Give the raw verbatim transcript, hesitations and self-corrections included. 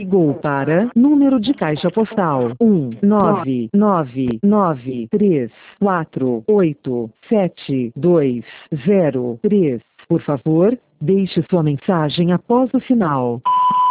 Ligou para número de caixa postal um nove nove nove três quatro oito sete dois zero três. Por favor, deixe sua mensagem após o sinal.